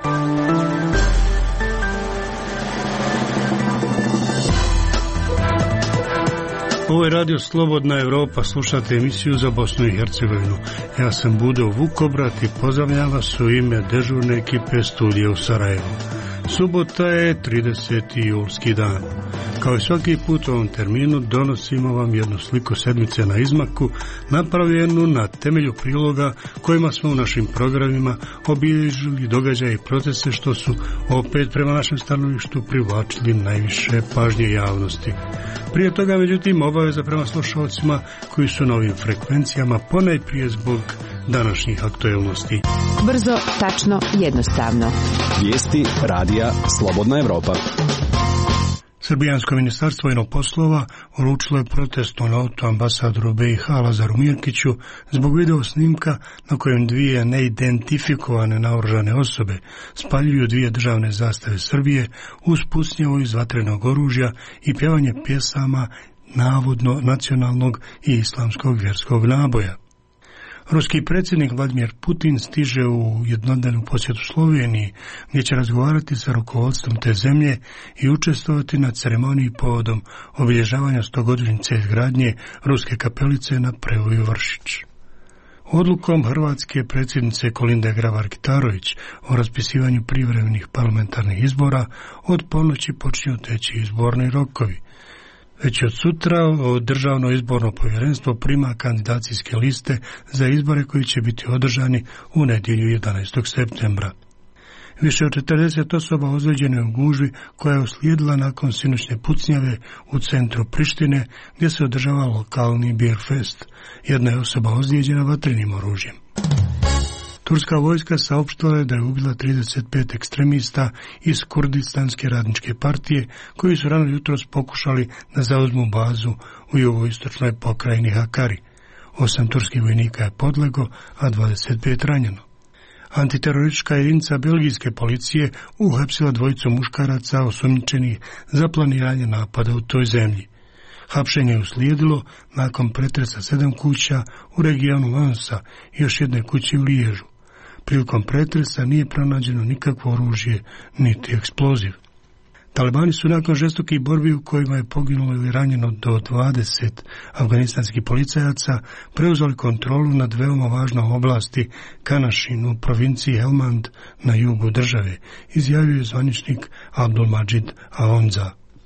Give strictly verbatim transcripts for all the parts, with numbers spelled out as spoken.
Ovo je radio Slobodna Evropa, slušate emisiju za Bosnu i Hercegovinu. Ja sam Budo Vukobrat i pozdravljam vas u ime dežurne ekipe studija u Sarajevu. Subota je trideseti julski dan. Kao i svaki put u ovom terminu donosimo vam jednu sliku sedmice na izmaku, napravljenu na temelju priloga kojima smo u našim programima obilježili događaje i procese što su opet prema našem stanovištu privlačili najviše pažnje javnosti. Prije toga, međutim, obaveza prema slušalcima koji su na ovim frekvencijama ponajprije zbog današnjih aktuelnosti. Brzo, tačno, jednostavno. Vijesti radija Slobodna Evropa. Srbijansko ministarstvo vojnih poslova uručilo je protestnu notu ambasadoru B i H Lazaru Mirkiću zbog video snimka na kojem dvije neidentifikovane naoružane osobe spaljuju dvije državne zastave Srbije uz pucnjavu iz vatrenog oružja i pjevanje pjesama navodno nacionalnog i islamskog vjerskog naboja. Ruski predsjednik Vladimir Putin stiže u jednodnevnu posjetu Sloveniji, gdje će razgovarati sa rukovodstvom te zemlje i učestvovati na ceremoniji povodom obilježavanja stogodišnjice izgradnje ruske kapelice na Prevoju Vršić. Odlukom hrvatske predsjednice Kolinde Grabar-Kitarović o raspisivanju privremenih parlamentarnih izbora od ponoći počinju teći izborni rokovi. Već od sutra Državno izborno povjerenstvo prima kandidacijske liste za izbore koji će biti održani u nedjelju jedanaestog septembra. Više od četrdeset osoba ozlijeđeno je u gužvi koja je uslijedila nakon sinoćne pucnjave u centru Prištine gdje se održava lokalni beer fest. Jedna je osoba ozlijeđena vatrenim oružjem. Turska vojska saopštila je da je ubila trideset pet ekstremista iz Kurdistanske radničke partije koji su rano jutros pokušali da zauzmu bazu u jugoistočnoj pokrajini Hakari. Osam turskih vojnika je podlego, a dvadeset pet ranjeno. Antiteroristička jedinica belgijske policije uhapsila dvojicu muškaraca osumnjičenih za planiranje napada u toj zemlji. Hapšenje je uslijedilo nakon pretresa sedam kuća u regionu Lansa i još jedne kući u Liježu. Prilikom pretresa nije pronađeno nikakvo oružje niti eksploziv. Talibani su nakon žestokih borbi u kojima je poginulo ili ranjeno do dvadeset afganistanskih policajaca preuzeli kontrolu nad veoma važnom oblasti Kanašin u provinciji Helmand na jugu države, izjavio je zvaničnik Abdulmajid Aonza.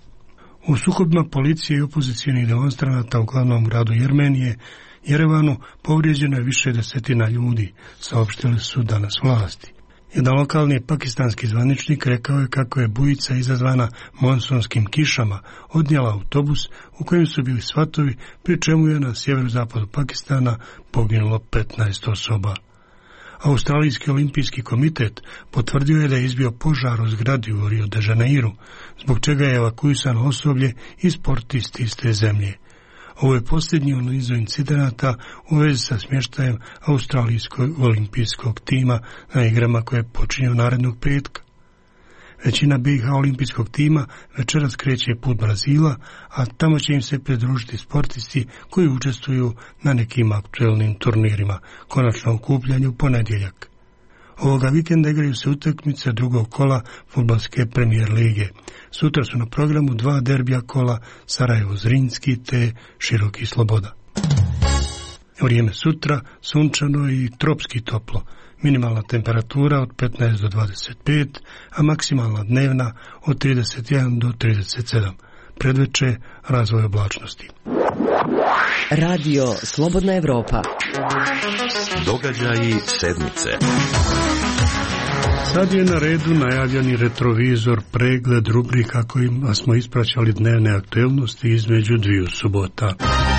U sukobima policije i opozicijonih demonstranata u glavnom gradu Jermenije, Jerevanu, povrijeđeno je više desetina ljudi, saopštili su danas vlasti. Jedan lokalni pakistanski zvaničnik rekao je kako je bujica izazvana monsonskim kišama odnijela autobus u kojem su bili svatovi, pri čemu je na sjeverozapadu Pakistana poginulo petnaest osoba. Australijski olimpijski komitet potvrdio je da je izbio požar u zgradi u Rio de Janeiru, zbog čega je evakuisano osoblje i sportisti iz te zemlje. Ovo je posljednji u nizu incidenata u vezi sa smještajem australijskog olimpijskog tima na igrama koje počinju narednog petka. Većina B i H olimpijskog tima večeras kreće put Brazila, a tamo će im se pridružiti sportisti koji učestvuju na nekim aktuelnim turnirima, konačno okupljanju ponedjeljak. Ovoga vikenda igraju se utakmice drugog kola fudbalske premijer lige. Sutra su na programu dva derbija kola Sarajevo-Zrinski te Široki Sloboda. Vrijeme sutra sunčano i tropski toplo. Minimalna temperatura od petnaest do dvadeset pet, a maksimalna dnevna od trideset jedan do trideset sedam. Predveče razvoj oblačnosti. Radio Slobodna Evropa. Događaji sedmice. Sad je na redu najavljeni retrovizor, pregled rubrika kojima smo ispraćali dnevne aktuelnosti između dviju subota.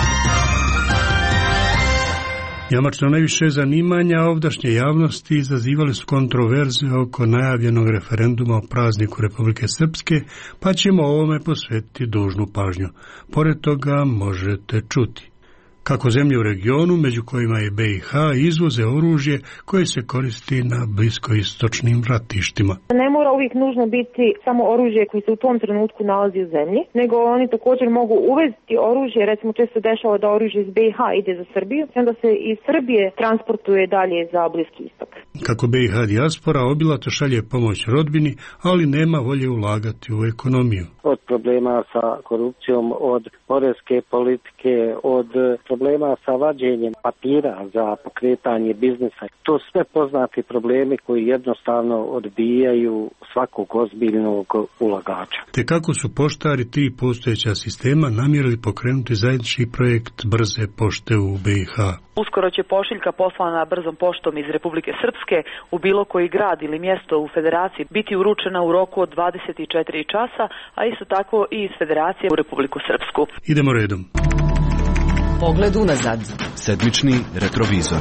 Jamačno najviše zanimanja ovdašnje javnosti izazivali su kontroverze oko najavljenog referenduma o prazniku Republike Srpske, pa ćemo ovome posvetiti dužnu pažnju. Pored toga možete čuti kako zemlje u regionu, među kojima je B i H, izvoze oružje koje se koristi na bliskoistočnim ratištima. Ne mora uvijek nužno biti samo oružje koji se u tom trenutku nalazi u zemlji, nego oni također mogu uvezti oružje, recimo često dešava da oružje iz B i H ide za Srbiju, i onda se iz Srbije transportuje dalje za Bliski istok. Kako be i ha dijaspora obilato šalje pomoć rodbini, ali nema volje ulagati u ekonomiju. Od problema sa korupcijom, od poreske politike, od problema sa vađenjem papira za pokretanje biznisa. To sve poznati problemi koji jednostavno odbijaju svakog ozbiljnog ulagača. Te kako su poštari tri postojeća sistema namjerili pokrenuti zajednički projekt brze pošte u be i ha. Uskoro će pošiljka poslana brzom poštom iz Republike Srpske u bilo koji grad ili mjesto u Federaciji biti uručena u roku od dvadeset četiri časa, a isto tako i iz Federacije u Republiku Srpsku. Idemo redom. Pogled unazad. Sedmični retrovizor.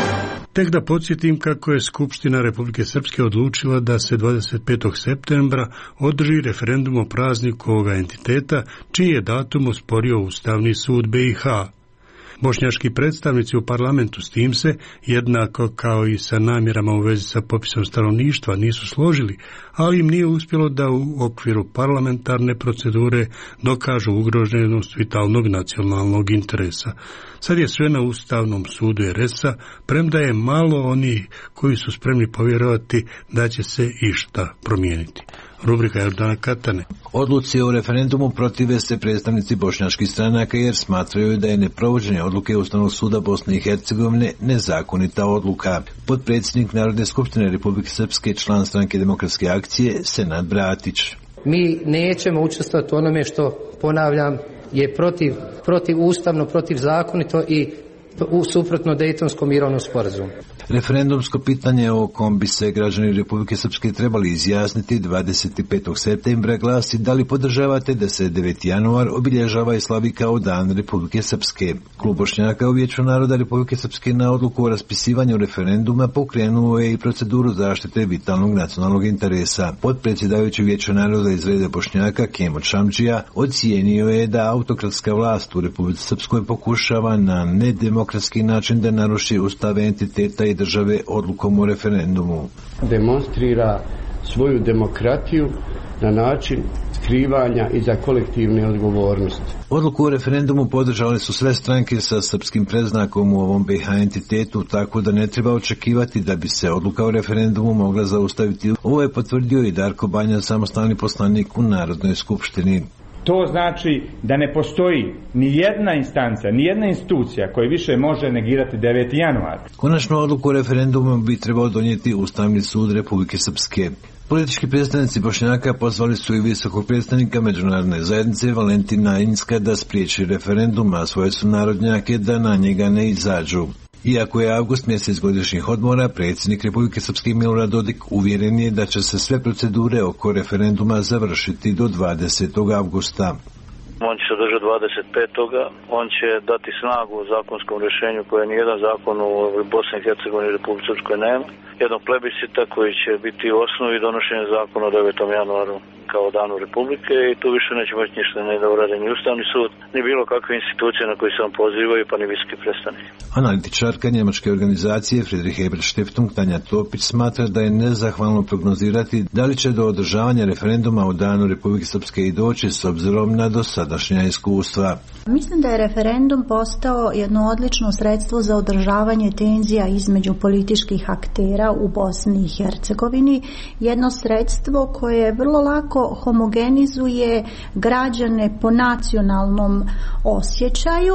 Tek da podsjetim kako je Skupština Republike Srpske odlučila da se dvadeset petog septembra održi referendum o prazniku ovoga entiteta, čiji je datum osporio Ustavni sud be i ha. Bošnjački predstavnici u parlamentu s tim se, jednako kao i sa namjerama u vezi sa popisom stanovništva, nisu složili, ali im nije uspjelo da u okviru parlamentarne procedure dokažu ugroženost vitalnog nacionalnog interesa. Sad je sve na Ustavnom sudu er es a, premda je malo oni koji su spremni povjerovati da će se išta promijeniti. Rubrika Jordana Katane. Odluci o referendumu protive se predstavnici bošnjačkih stranaka jer smatraju da je neprovođenje odluke Ustavnog suda Bosne i Hercegovine nezakonita odluka. Potpredsjednik Narodne skupštine Republike Srpske, član stranke Demokratske akcije, Senad Bratić. Mi nećemo učestvovati u onome što, ponavljam, je protiv, protiv ustavno, protiv zakonito i u suprotno Dejtonskom mirovnom sporazumu. Referendumsko pitanje o kom bi se građani Republike Srpske trebali izjasniti dvadeset petog septembra glasi da li podržavate da se deveti januar obilježava i slavi kao Dan Republike Srpske. Klub Bošnjaka u Vijeću naroda Republike Srpske na odluku o raspisivanju referenduma pokrenuo je i proceduru zaštite vitalnog nacionalnog interesa. Potpredsjedavajući Vijeća naroda iz reda Bošnjaka Kemo Čamdžija ocijenio je da autokratska vlast u Republici Srpskoj pokušava na nedemokratski način da naruši ustave entiteta i države odlukom o referendumu. Demonstrira svoju demokratiju na način skrivanja iza kolektivne odgovornosti. Odluku o referendumu podržale su sve stranke sa srpskim predznakom u ovom be i ha entitetu, tako da ne treba očekivati da bi se odluka o referendumu mogla zaustaviti. Ovo je potvrdio i Darko Banja, samostalni poslanik u Narodnoj skupštini. To znači da ne postoji ni jedna instanca, ni jedna institucija koja više može negirati deveti januar. Konačnu odluku o referendumu bi trebao donijeti Ustavni sud Republike Srpske. Politički predstavnici Bošnjaka pozvali su i visokog predstavnika međunarodne zajednice Valentina Injska da spriječi referendum, a svoje su narodnjake da na njega ne izađu. Iako je avgust mjesec godišnjih odmora, predsjednik Republike Srpske Milorad Dodik uvjeren je da će se sve procedure oko referenduma završiti do dvadesetog avgusta. On će se održati dvadeset petog On će dati snagu u zakonskom rješenju koje nijedan zakon u Bosni i Hercegovini i Republike Srpskoj nema. Jednog plebiscita koji će biti u osnovi donošenja zakona o devetom januaru kao danu Republike i tu više neće moći ništa ne da urade ni Ustavni sud, ni bilo kakve institucije na koji se on pozivaju, pa ni visoki predstavnik. Analitičarka njemačke organizacije Friedrich Ebert Stiftung Tanja Topić smatra da je nezahvalno prognozirati da li će do održavanja referenduma o danu Republike Srpske i doći s obzirom na dosadašnja iskustva. Mislim da je referendum postao jedno odlično sredstvo za održavanje tenzija između političkih aktera u Bosni i Hercegovini, jedno sredstvo koje vrlo lako homogenizuje građane po nacionalnom osjećaju.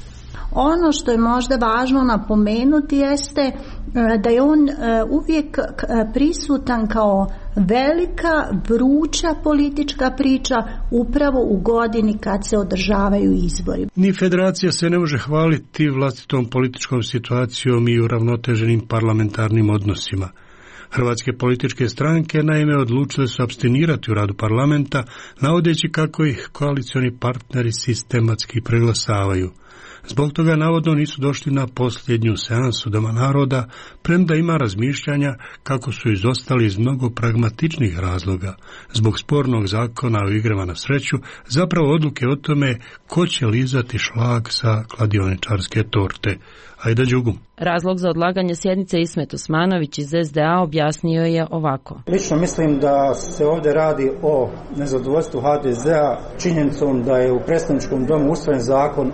Ono što je možda važno napomenuti jeste da je on uvijek prisutan kao velika, vruća politička priča upravo u godini kad se održavaju izbori. Ni federacija se ne može hvaliti vlastitom političkom situacijom i uravnoteženim parlamentarnim odnosima. Hrvatske političke stranke naime odlučile su apstinirati u radu parlamenta, navodeći kako ih koalicioni partneri sistematski preglasavaju. Zbog toga navodno nisu došli na posljednju seansu Doma naroda, premda ima razmišljanja kako su izostali iz mnogo pragmatičnih razloga. Zbog spornog zakona o igrama na sreću, zapravo odluke o tome ko će lizati šlag sa kladioničarske torte. Ajde Đugum. Razlog za odlaganje sjednice Ismet Osmanović iz es de a objasnio je ovako. Lično mislim da se ovdje radi o nezadovoljstvu ha de zea činjenicom da je u predstavničkom domu usvojen zakon o izmjenama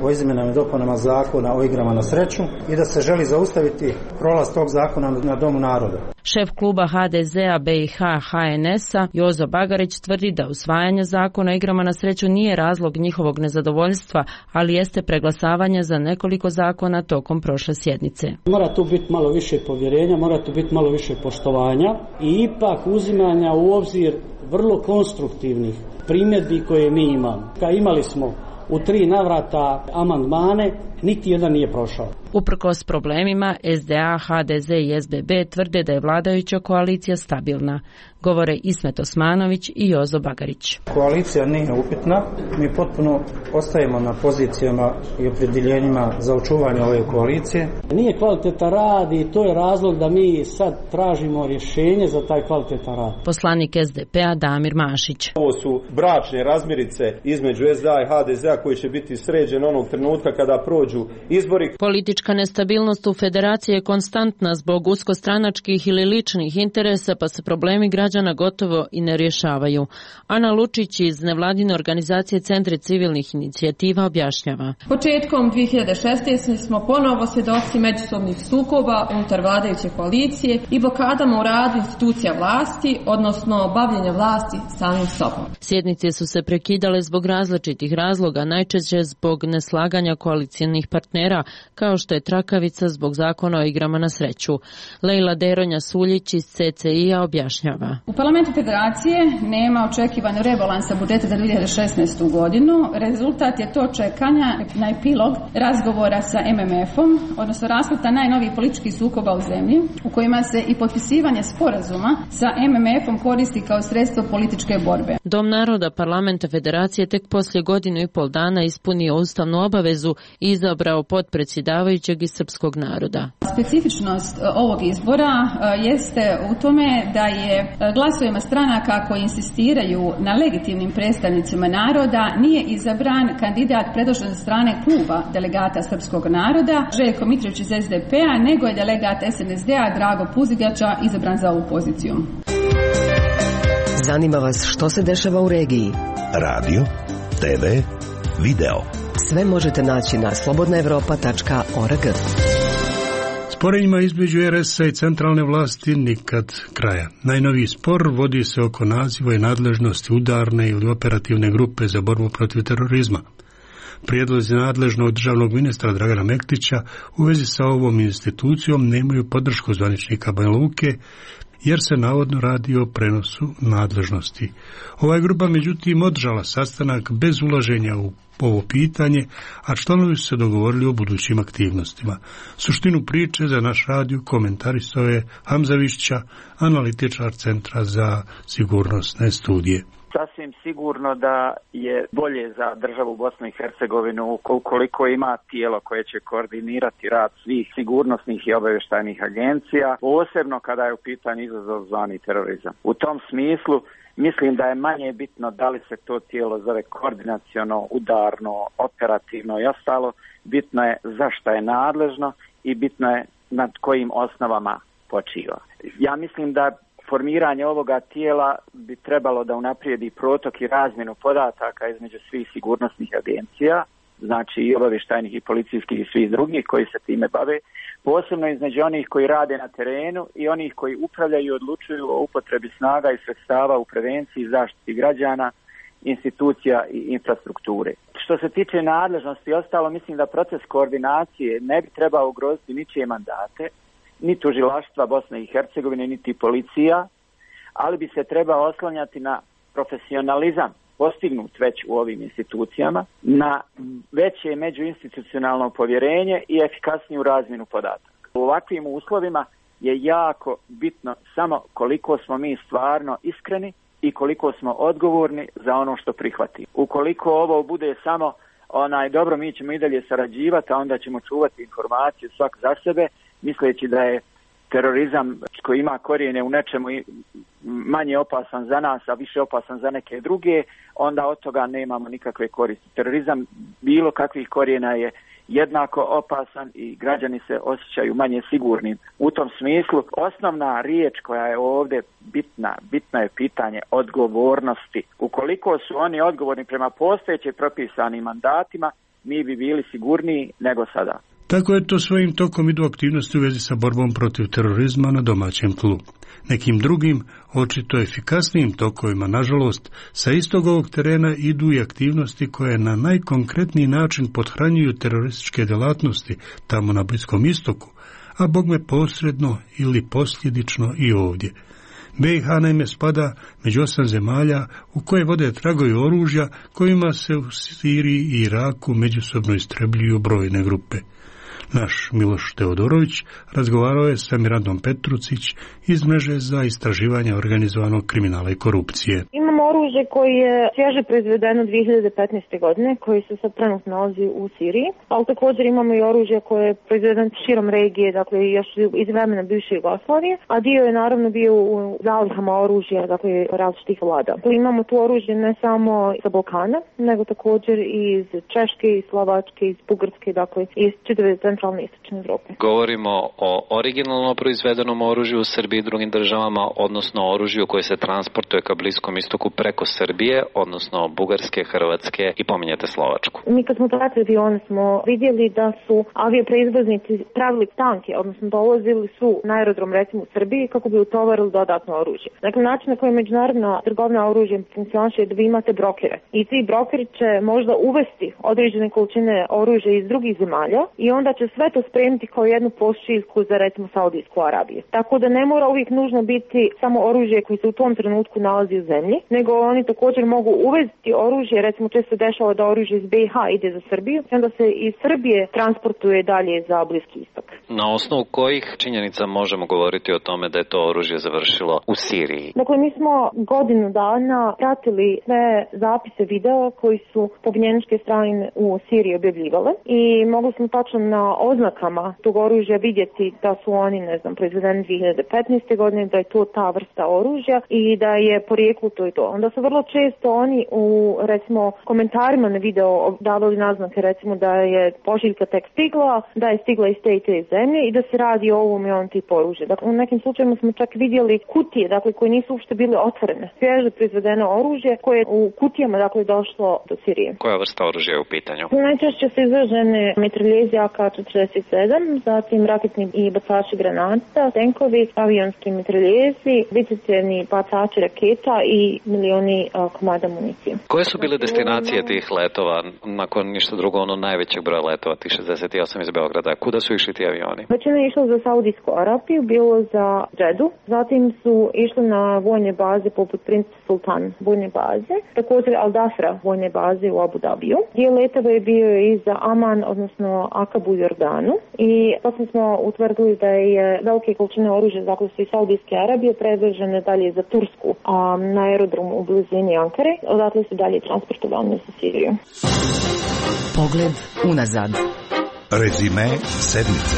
izmjenama i dopunama zakona o igrama na sreću i da se želi zaustaviti prolaz tog zakona na Domu naroda. Šef kluba ha de zea be i ha ha en esa Jozo Bagarić tvrdi da usvajanje zakona o igrama na sreću nije razlog njihovog nezadovoljstva, ali jeste preglasavanje za nekoliko zakona tokom prošle sjednice. Mora tu biti malo više povjerenja, mora tu biti malo više poštovanja i ipak uzimanja u obzir vrlo konstruktivnih primjedbi koje mi imamo. Ka imali smo u tri navrata amandmane, niti jedan nije prošao. Uprkos problemima, es de a, ha de ze i es be be tvrde da je vladajuća koalicija stabilna. Govore Ismet Osmanović i Jozo Bagarić. Koalicija nije upitna, mi potpuno ostajemo na pozicijama i opredjeljenjima za očuvanje ove koalicije. Nije kvalitetan rad i to je razlog da mi sad tražimo rješenje za taj kvalitetan rad. Poslanik es de pe a Damir Mašić. Ovo su bračne razmirice između es de a i ha de zea koji će biti sređene onog trenutka kada prođu izbori. Politička nestabilnost u federaciji je konstantna zbog uskostranačkih ili ličnih interesa, pa se problemi građana gotovo i ne rješavaju. Ana Lučić iz nevladine organizacije Centri civilnih inicijativa objašnjava. Početkom dvije hiljade šesnaeste. smo ponovo svjedoci međusobnih sukoba unutar vladajuće koalicije i blokadama u radu institucija vlasti, odnosno bavljenja vlasti samim sobom. Sjednice su se prekidale zbog različitih razloga, najčešće zbog neslaganja koalicijnih partnera, kao što je trakavica zbog zakona o igrama na sreću. Lejla Deronja Suljić iz ce ce i a objašnjava. U Parlamentu Federacije nema očekivanog rebalansa budžeta za dvije hiljade šesnaestu. godinu. Rezultat je to čekanja na epilog razgovora sa em em efom, odnosno raspleta najnovijih političkih sukoba u zemlji, u kojima se i potpisivanje sporazuma sa em em efom koristi kao sredstvo političke borbe. Dom naroda Parlamenta Federacije tek poslije godinu i pol dana ispunio ustavnu obavezu i izabrao potpredsjedavajućeg iz srpskog naroda. Specifičnost ovog izbora jeste u tome da je glasovima stranaka koji insistiraju na legitimnim predstavnicima naroda nije izabran kandidat predložen od strane kluba delegata srpskog naroda Željko Mitrović iz es de pe a, nego je delegat es en es de a Drago Puzigača izabran za ovu poziciju. Zanima vas što se dešava u regiji? Radio, te ve, video. Sve možete naći na slobodna evropa tačka org. Sporenjima između er es a i centralne vlasti nikad kraja. Najnoviji spor vodi se oko naziva i nadležnosti udarne ili operativne grupe za borbu protiv terorizma. Prijedlozi nadležnog državnog ministra Dragana Mektića u vezi sa ovom institucijom nemaju podršku zvaničnika Banja Luke, jer se navodno radi o prenosu nadležnosti. Ova je grupa međutim održala sastanak bez ulaženja u ovo pitanje, a članovi su se dogovorili o budućim aktivnostima. Suštinu priče za naš radio komentarisao je Hamza Višća, analitičar Centra za sigurnosne studije. Sasvim sigurno da je bolje za državu Bosnu i Hercegovinu ukoliko ima tijelo koje će koordinirati rad svih sigurnosnih i obavještajnih agencija, posebno kada je u pitanju izazov zvani terorizam. U tom smislu mislim da je manje bitno da li se to tijelo zove koordinaciono, udarno, operativno i ostalo. Bitno je zašto je nadležno i bitno je nad kojim osnovama počiva. Ja mislim da formiranje ovoga tijela bi trebalo da unaprijedi protok i razmjenu podataka između svih sigurnosnih agencija, znači i obavještajnih i policijskih i svih drugih koji se time bave, posebno između onih koji rade na terenu i onih koji upravljaju i odlučuju o upotrebi snaga i sredstava u prevenciji i zaštiti građana, institucija i infrastrukture. Što se tiče nadležnosti i ostalo, mislim da proces koordinacije ne bi trebao ugroziti ničije mandate, ni tužilaštva Bosne i Hercegovine, niti policija, ali bi se trebao oslanjati na profesionalizam postignut već u ovim institucijama, na veće međuinstitucionalno povjerenje i efikasniju razmjenu podataka. U ovakvim uslovima je jako bitno samo koliko smo mi stvarno iskreni i koliko smo odgovorni za ono što prihvatimo. Ukoliko ovo bude samo onaj dobro, mi ćemo i dalje sarađivati, a onda ćemo čuvati informaciju svak za sebe, misleći da je terorizam koji ima korijene u nečemu manje opasan za nas, a više opasan za neke druge, onda od toga nemamo nikakve koristi. Terorizam bilo kakvih korijena je jednako opasan i građani se osjećaju manje sigurnim. U tom smislu osnovna riječ koja je ovdje bitna, bitno je pitanje odgovornosti. Ukoliko su oni odgovorni prema postojeće propisanim mandatima, mi bi bili sigurniji nego sada. Tako je to svojim tokom idu aktivnosti u vezi sa borbom protiv terorizma na domaćem tlu. Nekim drugim, očito efikasnijim tokovima, nažalost, sa istog ovog terena idu i aktivnosti koje na najkonkretniji način pothranjuju terorističke delatnosti tamo na Bliskom istoku, a bogme posredno ili posljedično i ovdje. B i H naime spada među osam zemalja u koje vode tragovi oružja kojima se u Siriji i Iraku međusobno istrebljuju brojne grupe. Naš Miloš Teodorović razgovarao je sa Mirandom Petrucić iz mreže za istraživanje organizovanog kriminala i korupcije. Imamo oružje koje je svježe proizvedeno dvije hiljade petnaeste. godine, koji se sad trenutno nalazi u Siriji, ali također imamo i oružje koje je proizvedeno širom regije, dakle još iz vremena bivše Jugoslavije, a dio je naravno bio u zalihama oružja, dakle različitih vlada. Dakle, imamo tu oružje ne samo sa Balkana, nego također i iz Češke, iz Slovačke, iz Bugarske, dakle iz čitave centralne i istočne Evrope. Govorimo o originalno proizvedenom oružju u Srbiji i drugim državama, odnosno oružju koje se transportuje ka Bliskom istoku preko Srbije, odnosno Bugarske, Hrvatske i pominjete Slovačku. Mi kad smo pratili avione smo vidjeli da su aviopreizvoznici pravili tanke, odnosno dolazili su na aerodrom recimo u Srbiji kako bi utovarili dodatno oružje. Dakle, način na koji međunarodna trgovina oružjem funkcioniše je da vi imate brokere i ti brokeri će možda uvesti određene količine oružja iz drugih zemalja i onda će sve to spremiti kao jednu pošiljku za recimo Saudijsku Arabiju. Tako da ne mora uvijek nužno biti samo oružje koji se u tom trenutku nalazi u zemlji, nego oni također mogu uvesti oružje, recimo često dešava da oružje iz B i H ide za Srbiju, onda se iz Srbije transportuje dalje za Bliski istok. Na osnovu kojih činjenica možemo govoriti o tome da je to oružje završilo u Siriji? Dakle, mi smo godinu dana pratili sve zapise videa koji su pobunjeničke strane u Siriji objavljivale i mogli smo tačno na oznakama tog oružja vidjeti da su oni, ne znam, proizvedeni dvije hiljade petnaeste. godine, da je to ta vrsta oružja i da je porijeklo to i to. Onda su vrlo često oni u, recimo, komentarima na video davali naznake, recimo, da je pošiljka tek stigla, da je stigla iz te i te zemlje i da se radi o ovom i ovom tipu oružja. Dakle, u nekim slučajima smo čak vidjeli kutije, dakle, koje nisu uopšte bile otvorene. Svježe proizvedeno oružje koje je u kutijama, dakle, došlo do Sirije. Koja vrsta oružja je u pitanju? Najčešće su izražene mitraljezi A K četrdeset sedam, zatim raketni i bacači granata, tenkovi, avionski mitraljezi, višecjevni bacači raketa i milioni a, komada municije. Koje su bile destinacije tih letova, nakon ništa drugo, ono najvećeg broja letova, tih šezdeset osam iz Beograda? Kuda su išli ti avioni? Većina je išla za Saudijsku Arabiju, bilo za Džedu, zatim su išli na vojne baze poput Princ Sultan vojne baze, također Al Dafra vojne baze u Abu Dhabiju. Dio letova je bio i za Aman, odnosno Akabu u Jordanu i potom smo utvrdili da je velike količine oružja, dakle su iz Saudijske Arabije, predvežene dalje za Tursku, a na aerodromu u blizini Ankare, odatle su dalje transportovane za Siriju. Pogled unazad. Rezime sedmice.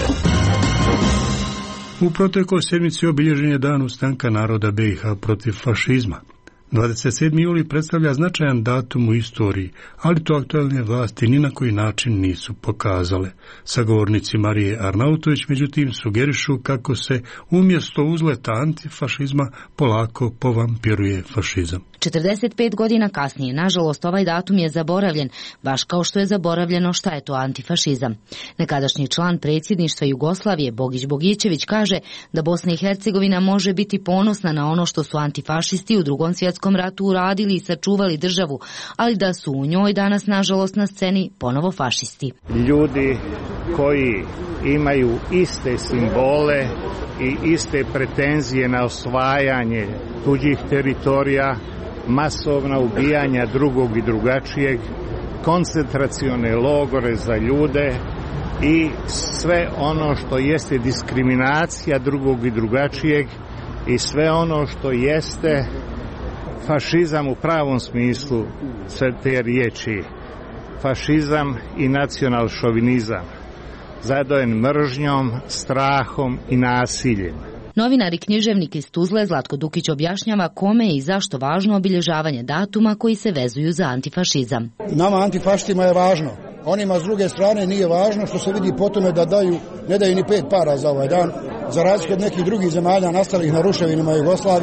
U protekloj sedmici obilježen je dan ustanka naroda B i H protiv fašizma. dvadeset sedmi juli predstavlja značajan datum u istoriji, ali to aktualne vlasti ni na koji način nisu pokazale. Sagovornici Marije Arnautović međutim sugerišu kako se umjesto uzleta antifašizma polako povampiruje fašizam. četrdeset pet godina kasnije, nažalost, ovaj datum je zaboravljen, baš kao što je zaboravljeno šta je to antifašizam. Nekadašnji član predsjedništva Jugoslavije Bogić Bogićević kaže da Bosna i Hercegovina može biti ponosna na ono što su antifašisti u Drugom svjetskom ratu uradili i sačuvali državu, ali da su u njoj danas, nažalost, na sceni ponovo fašisti. Ljudi koji imaju iste simbole i iste pretenzije na osvajanje tuđih teritorija, masovna ubijanja drugog i drugačijeg, koncentracione logore za ljude i sve ono što jeste diskriminacija drugog i drugačijeg i sve ono što jeste fašizam u pravom smislu sve te riječi. Fašizam i nacionalšovinizam, zadojen mržnjom, strahom i nasiljem. Novinar i književnik iz Tuzle Zlatko Dukić objašnjava kome je i zašto važno obilježavanje datuma koji se vezuju za antifašizam. Nama antifašistima je važno. Onima s druge strane nije važno, što se vidi po tome da daju, ne daju ni pet para za ovaj dan, za razliku od nekih drugih zemalja nastalih na ruševinama Jugoslavije,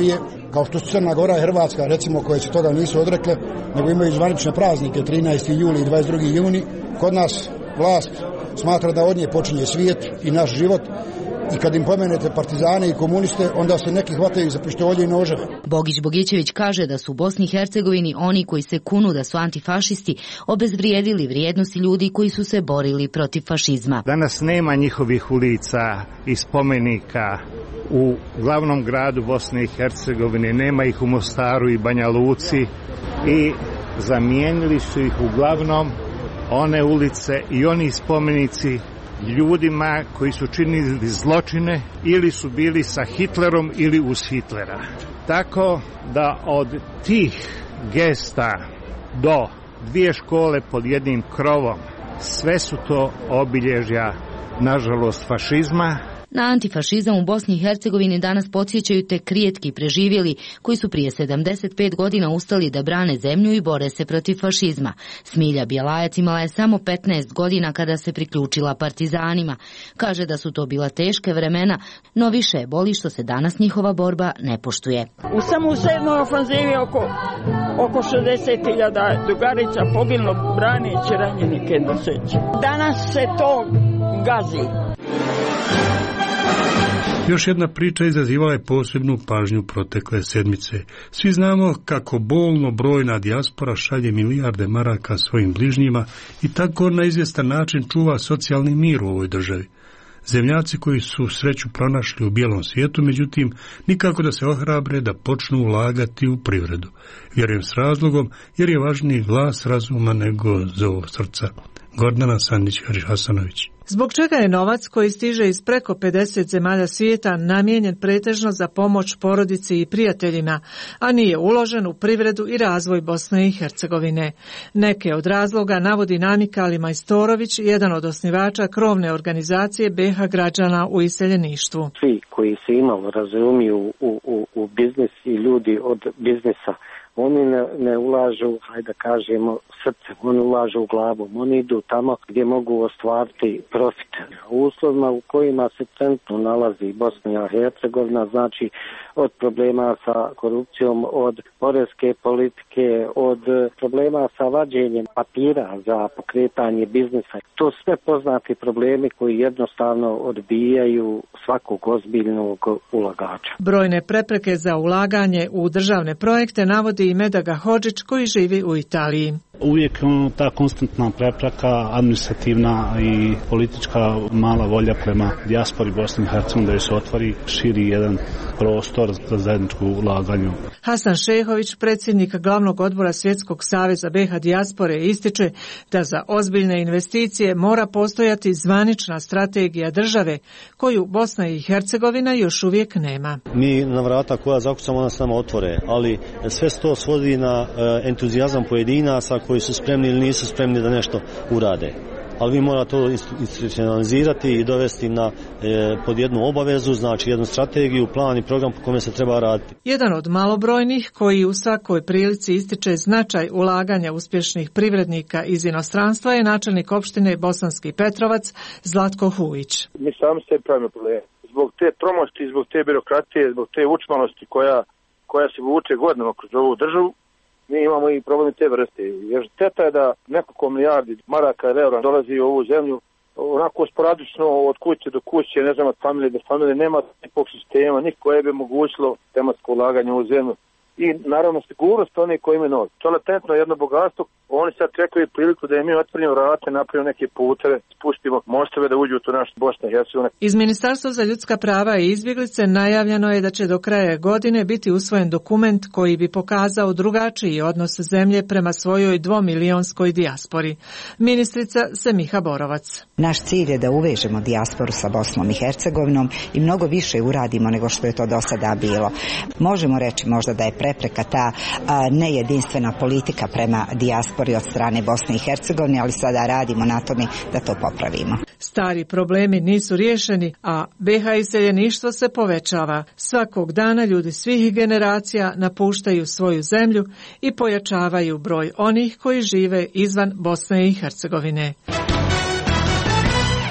kao što su Crna Gora i Hrvatska, recimo, koje se toga nisu odrekle, nego imaju zvanične praznike trinaesti juli i dvadeset drugi juni. Kod nas vlast smatra da od nje počinje svijet i naš život. I kad im pomenete partizane i komuniste, onda se neki hvataju za pištolje i noževe. Bogić Bogićević kaže da su u Bosni i Hercegovini oni koji se kunu da su antifašisti obezvrijedili vrijednosti ljudi koji su se borili protiv fašizma. Danas nema njihovih ulica i spomenika u glavnom gradu Bosne i Hercegovine, nema ih u Mostaru i Banja Luci i zamijenili su ih uglavnom one ulice i oni spomenici ljudima koji su činili zločine ili su bili sa Hitlerom ili uz Hitlera. Tako da od tih gesta do dvije škole pod jednim krovom, sve su to obilježja, nažalost, fašizma. Na antifašizam u Bosni i Hercegovini danas podsjećaju tek rijetki preživjeli koji su prije sedamdeset pet godina ustali da brane zemlju i bore se protiv fašizma. Smilja Bjelajac imala je samo petnaest godina kada se priključila partizanima. Kaže da su to bila teške vremena, no više je boli što se danas njihova borba ne poštuje. U samo u sedmoj ofanzivi oko, oko šezdeset hiljada drugarica poginulo braneći ranjenike do seće. Danas se to gazi. Još jedna priča izazivala je posebnu pažnju protekle sedmice. Svi znamo kako bolno brojna dijaspora šalje milijarde maraka svojim bližnjima i tako na izvjestan način čuva socijalni mir u ovoj državi. Zemljaci koji su sreću pronašli u bijelom svijetu, međutim, nikako da se ohrabre da počnu ulagati u privredu. Vjerujem s razlogom, jer je važniji glas razuma nego zov srca. Gordana Sandić-Hasanović. Zbog čega je novac koji stiže iz preko pedeset zemalja svijeta namijenjen pretežno za pomoć porodici i prijateljima, a nije uložen u privredu i razvoj Bosne i Hercegovine? Neke od razloga navodi Namika Ali Majstorović, jedan od osnivača krovne organizacije B iH građana u iseljeništvu. Svi koji se imalo razumiju u, u, u biznis i ljudi od biznisa, oni ne, ne ulažu, hajde da kažemo, srcem, oni ulažu u glavom, oni idu tamo gdje mogu ostvariti profit. U uslovima u kojima se trenutno nalazi Bosna i Hercegovina, znači od problema sa korupcijom, od poreske politike, od problema sa vađenjem papira za pokretanje biznisa. To sve poznati problemi koji jednostavno odbijaju svakog ozbiljnog ulagača. Brojne prepreke za ulaganje u državne projekte navodi i Medaga Hodžić koji živi u Italiji. Uvijek ta konstantna prepreka, administrativna i politička mala volja prema dijaspori Bosne i Hercegovine da se otvori širi jedan prostor za zajedničko ulaganje. Hasan Šehović, predsjednik glavnog odbora Svjetskog saveza B iH dijaspore, ističe da za ozbiljne investicije mora postojati zvanična strategija države koju Bosna i Hercegovina još uvijek nema. Mi na vrata koja zakucamo ona s nama otvore, ali sve to svodi na entuzijazam pojedinaca koji su spremni ili nisu spremni da nešto urade. Ali vi morate to institucionalizirati i dovesti na, e, pod jednu obavezu, znači jednu strategiju, plan i program po kome se treba raditi. Jedan od malobrojnih koji u svakoj prilici ističe značaj ulaganja uspješnih privrednika iz inostranstva je načelnik opštine Bosanski Petrovac Zlatko Hujić. Mi sami se pravimo probleme. Zbog te tromosti, zbog te birokratije, zbog te učmalosti koja, koja se vuče godinama kroz ovu državu, mi imamo i problem te vrste. Jer šteta je da nekoliko milijardi maraka i eura dolazi u ovu zemlju onako sporadično od kuće do kuće, ne znam, od familije do familije, nema nekog sistema, niko je bi mogućilo tematsko ulaganje u ovu zemlju. I naravno sigurnost oni koji imaju novac. To je latentno jedno bogatstvo, oni sad čekaju priliku da je mi otvorimo vrate, napravimo neke puteve, spustimo mostove da uđu u to našu Bosnu i Hercegovinu. Iz Ministarstva za ljudska prava i izbjeglice najavljeno je da će do kraja godine biti usvojen dokument koji bi pokazao drugačiji odnos zemlje prema svojoj dvomilionskoj dijaspori. Ministrica Semiha Borovac. Naš cilj je da uvežemo dijasporu sa Bosnom i Hercegovinom i mnogo više uradimo nego što je to do sada bilo. Možemo reći možda da je prepreka ta a, nejedinstvena politika prema dijaspori od strane Bosne i Hercegovine, ali sada radimo na tome da to popravimo. Stari problemi nisu riješeni, a B iH iseljeništvo se povećava. Svakog dana ljudi svih generacija napuštaju svoju zemlju i pojačavaju broj onih koji žive izvan Bosne i Hercegovine.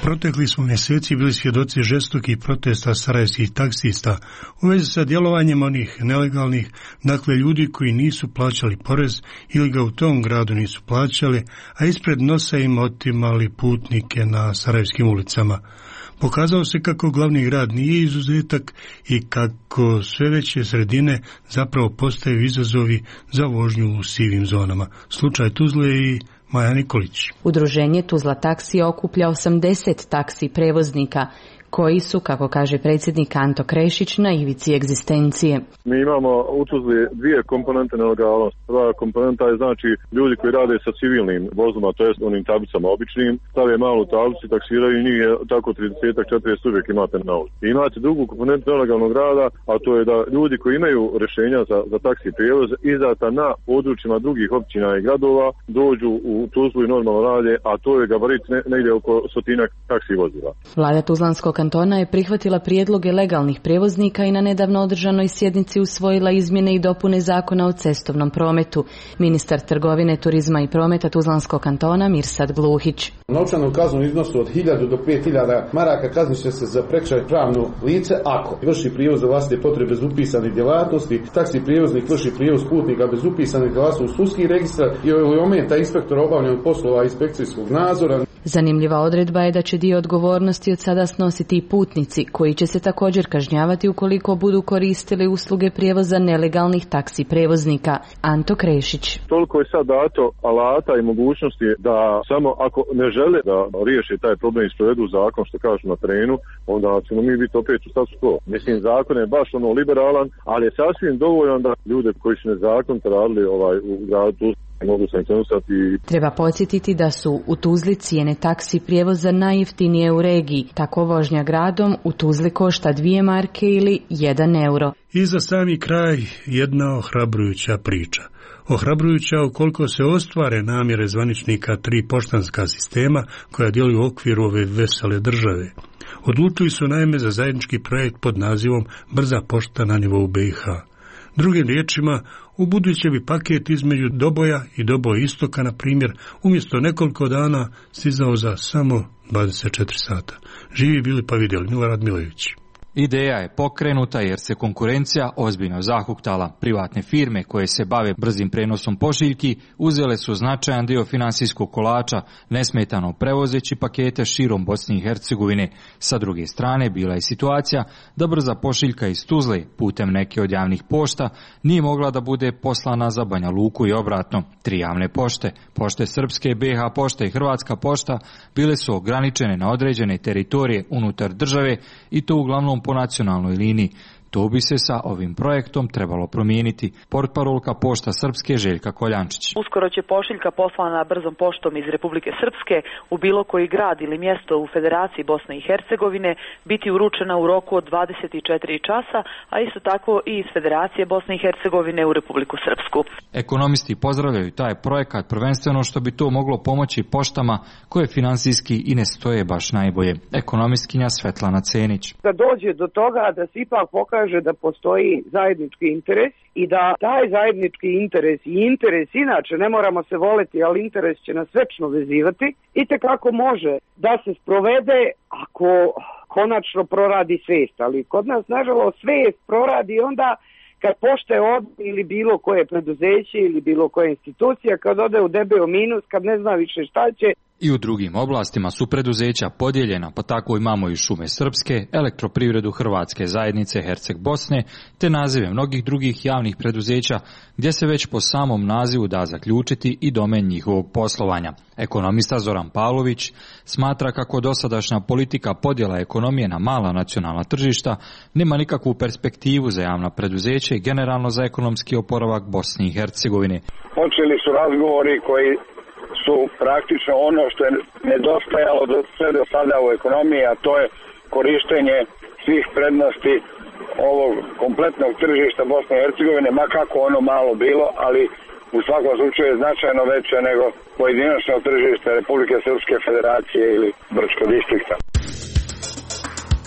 Protekli smo mjeseci bili svjedoci žestokih protesta sarajevskih taksista u vezi sa djelovanjem onih nelegalnih, dakle ljudi koji nisu plaćali porez ili ga u tom gradu nisu plaćali, a ispred nosa im otimali putnike na sarajevskim ulicama. Pokazao se kako glavni grad nije izuzetak i kako sve veće sredine zapravo postaju izazovi za vožnju u sivim zonama. Slučaj Tuzle i Maja Nikolić. Udruženje Tuzla taksi okuplja osamdeset taksi prevoznika koji su, kako kaže predsjednik Anto Krešić, na ivici egzistencije. Mi imamo u Tuzli dvije komponente nelegalnosti. Prva komponenta je znači ljudi koji rade sa civilnim vozilima, to jest onim tablicama običnim, stave malu tablicu, taksiraju i nije tako trideset do četrdeset uvijek imate na ulici. Imate drugu komponentu nelegalnog rada, a to je da ljudi koji imaju rješenja za, za taksi prijevoz izdata na područjima drugih općina i gradova dođu u Tuzlu i normalno rade, a to je gabarit ne, negdje oko stotinak taksi vozila. Vlada Tuzlanskog kantona je prihvatila prijedloge legalnih prijevoznika i na nedavno održanoj sjednici usvojila izmjene i dopune zakona o cestovnom prometu. Ministar trgovine, turizma i prometa Tuzlanskog kantona Mirsad Gluhić. Novčanu kaznu u iznosu od hiljadu do pet hiljada maraka kaznit će se za prekršaj pravno lice ako vrši prijevoz za vlastite potrebe bez upisanih djelatnosti, taksi prijevoznik vrši prijevoz putnika bez upisanih djelatnosti u sudski registar i ometa inspektora obavljanju poslova inspekcijskog nadzora. Zanimljiva odredba je da će dio odgovornosti od sada snositi i putnici, koji će se također kažnjavati ukoliko budu koristili usluge prijevoza nelegalnih taksi prevoznika. Anto Krešić. Toliko je sad dato alata i mogućnosti da samo ako ne žele da riješe taj problem i sprovedu zakon, što kažu na terenu, onda ćemo mi biti opet u status quo. Mislim, zakon je baš ono liberalan, ali je sasvim dovoljan da ljude koji su nezakonito radili ovaj, u gradu mogu sankcionisati. Treba podsjetiti da su u Tuzli cijene taksi prijevoza najjeftinije u regiji. Tako vožnja gradom u Tuzli košta dvije marke ili jedan euro. I za sami kraj jedna ohrabrujuća priča. Ohrabrujuća ukoliko se ostvare namjere zvaničnika tri poštanska sistema koja djeluju u okviru ove vesele države. Odlučili su naime za zajednički projekt pod nazivom Brza pošta na nivou B i H. Drugim riječima, u buduće bi paket između Doboja i Doboja istoka, na primjer, umjesto nekoliko dana stizao za samo dvadeset četiri sata. Živi bili pa vidjeli. Milorad Milojević. Ideja je pokrenuta jer se konkurencija ozbiljno zahuktala. Privatne firme koje se bave brzim prenosom pošiljki uzele su značajan dio finansijskog kolača, nesmetano prevozeći pakete širom Bosne i Hercegovine. Sa druge strane bila je situacija da brza pošiljka iz Tuzle putem neke od javnih pošta nije mogla da bude poslana za Banja Luku i obratno. Tri javne pošte, pošte Srpske, B i H pošta i Hrvatska pošta, bile su ograničene na određene teritorije unutar države i to uglavnom po nacionalnoj liniji. To bi se sa ovim projektom trebalo promijeniti. Portparolka Pošta Srpske Željka Koljančić. Uskoro će pošiljka poslana brzom poštom iz Republike Srpske u bilo koji grad ili mjesto u Federaciji Bosne i Hercegovine biti uručena u roku od dvadeset četiri časa, a isto tako i iz Federacije Bosne i Hercegovine u Republiku Srpsku. Ekonomisti pozdravljaju taj projekat prvenstveno što bi to moglo pomoći poštama koje finansijski i ne stoje baš najbolje. Ekonomistkinja Svetlana Cenić. Da dođe do toga da se ipak pokaže da postoji zajednički interes i da taj zajednički interes i interes inače, ne moramo se voleti, ali interes će nas večno vezivati, itekako može da se sprovede ako konačno proradi svijest, ali kod nas nažalost svijest proradi onda kad pošte od ili bilo koje preduzeće ili bilo koja institucija, kad ode u debeo minus, kad ne zna više šta će. I u drugim oblastima su preduzeća podijeljena, pa tako imamo i Šume Srpske, Elektroprivredu Hrvatske zajednice Herceg Bosne, te nazive mnogih drugih javnih preduzeća, gdje se već po samom nazivu da zaključiti i domen njihovog poslovanja. Ekonomista Zoran Pavlović smatra kako dosadašnja politika podjela ekonomije na mala nacionalna tržišta nema nikakvu perspektivu za javna preduzeća i generalno za ekonomski oporavak Bosne i Hercegovine. Počeli su razgovori koji su praktično ono što je nedostajalo do, sve do sada u ekonomiji, a to je korištenje svih prednosti ovog kompletnog tržišta Bosne i Hercegovine, ma kako ono malo bilo, ali u svakom slučaju je značajno veće nego pojedinačno tržište Republike Srpske Federacije ili Brčkog distrikta.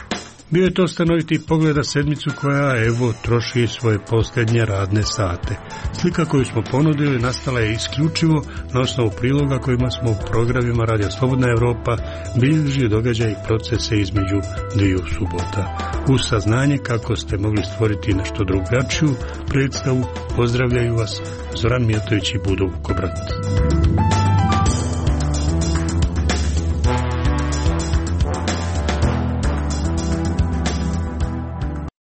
Bio je to stanoviti pogled na sedmicu koja, evo, troši svoje posljednje radne sate. Slika koju smo ponudili nastala je isključivo na osnovu priloga kojima smo u programima Radio Slobodna Evropa bilježili događaj i procese između dviju subota. Uz saznanje kako ste mogli stvoriti nešto drugačiju predstavu, pozdravljaju vas Zoran Mijatović i Budo Vukobrat.